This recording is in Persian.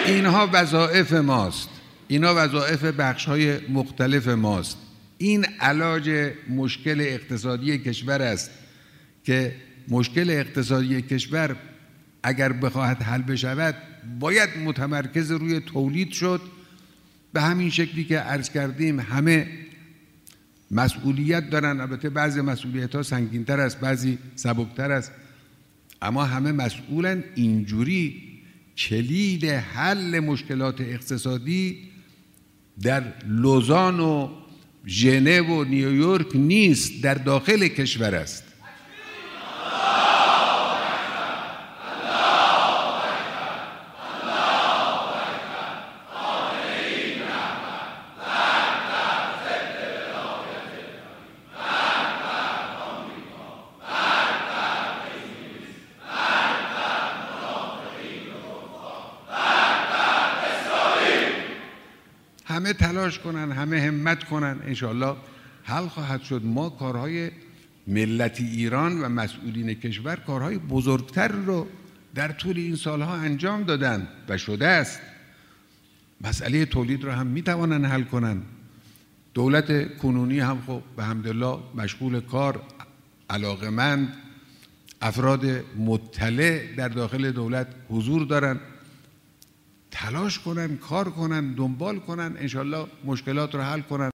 اینها وظایف ماست، اینا وظایف بخش‌های مختلف ماست. این علاج مشکل اقتصادی کشور است که مشکل اقتصادی کشور اگر بخواهد حل بشود باید متمرکز روی تولید شد. به همین شکلی که عرض کردیم همه مسئولیت دارن، البته بعضی مسئولیت‌ها سنگین‌تر است، بعضی سبکتر است، اما همه مسئولن. اینجوری کلید حل مشکلات اقتصادی در لوزان و ژنو و نیویورک نیست، در داخل کشور است. همه تلاش کنن، همه همت کنن، انشاءالله حل خواهد شد. ما کارهای ملت ایران و مسئولین کشور کارهای بزرگتر رو در طول این سالها انجام دادن و شده است. مسئله تولید رو هم میتوانن حل کنن. دولت کنونی هم خب به حمدالله مشغول کار، علاقمند، افراد مطلع در داخل دولت حضور دارن. تلاش کنن، کار کنن، دنبال کنن، انشالله مشکلات رو حل کنن.